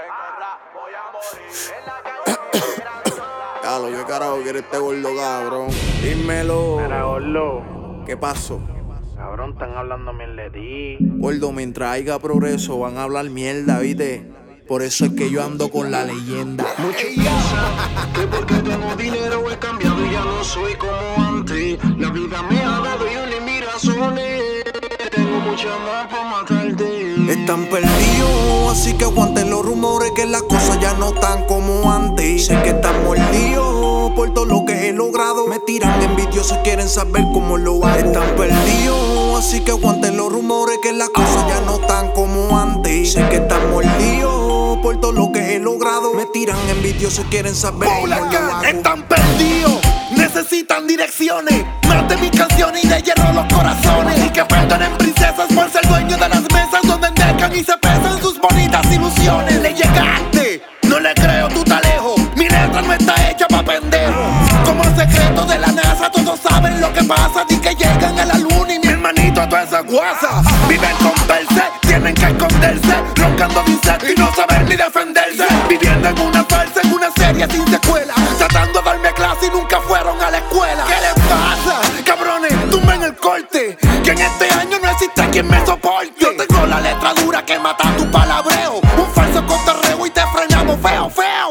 Calo, ¿qué carajo quiere este gordo, cabrón? Dímelo. Mira, gordo. ¿Qué pasó? Cabrón, están hablando mierda de ti. Gordo, mientras haya progreso van a hablar mierda, ¿viste? Por eso es que yo ando con la leyenda. Muchos piensan que porque tengo dinero he cambiado y ya no soy como antes. La vida me ha dado y una mil razones. Tengo muchas más para matarte. Están perdidos, así que aguanten los rumores que las cosas ya no están como antes. Sé que están mordidos por todo lo que he logrado. Me tiran de envidiosos, quieren saber cómo lo hago. Están perdidos, así que aguanten los rumores que las cosas ya no están como antes. Sé que están mordidos por todo lo que he logrado. Me tiran envidiosos, quieren saber cómo lo hago. Están perdidos, necesitan direcciones. Más de mis canciones y de hierro los corazones. Y que perdonen princesas por ser dueños de las mesas donde endecan y se pesan sus bonitas ilusiones. Le llegaste, no le creo, tú estás lejos. Mi letra no está hecha pa' pendejos. Como el secreto de la NASA, todos saben lo que pasa. Di que llegan a la luna y mi hermanito toda esa guasa. Viven con verse, tienen que esconderse, roncando dice y no saber ni defenderse. Viviendo en una farsa, en una serie sin secuela, tratando de darme clase y nunca fueron a la escuela. ¿Qué les pasa? Cabrones, tumben el corte, que en este año no existe quien me soporte. Yo tengo la letra dura que mata tu palabreo, un falso cotorreo y te frenamos feo, feo.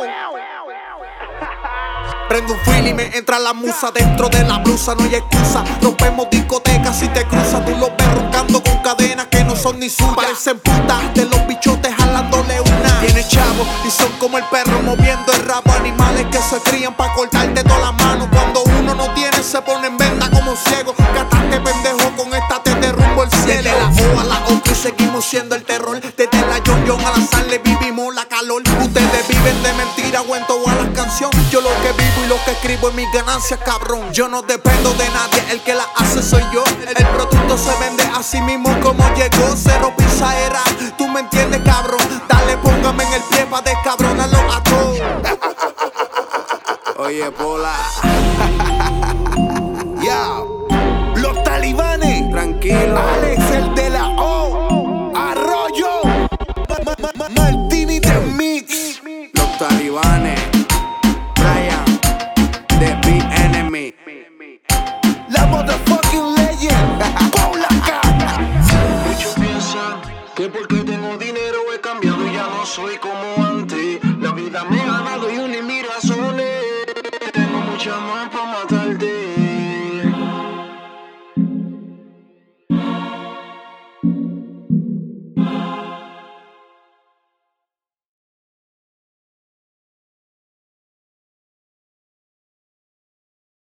Prendo un fil y me entra la musa. Dentro de la blusa no hay excusa. Rompemos discotecas si te cruzas. Tú los ves roncando con cadenas que no son ni suyas. Parecen putas de los bichotes jalándole una. Tiene chavos y son como el perro moviendo el rabo. Animales que se crían pa' cortarte todas las manos. Cuando uno no tiene se pone en venda como ciego. Gataste pendejo con esta te derrumbo el cielo. Desde la O a la O y seguimos siendo el terror. Desde la John a la San le vivimos la calor. Ustedes viven de mentira o en todas las canciones. Yo lo que vivo y lo que escribo es mis ganancias, cabrón. Yo no dependo de nadie, el que la hace soy yo. El producto se vende así mismo como llegó. Cero pizza era, tú me entiendes, cabrón. Dale, póngame en el pie pa' descabronarlo a todos. Oye, Pola. Ya, los talibanes. Tranquilo. Alex, el de la O. Arroyo. Martini de Mix. Los talibanes. Brian, The Big Enemy. La motherfucking legend. Paula K. Muchos piensan que porque tengo dinero he cambiado y ya no soy como antes. La vida me ha dado y una mil razones. Tengo muchas más para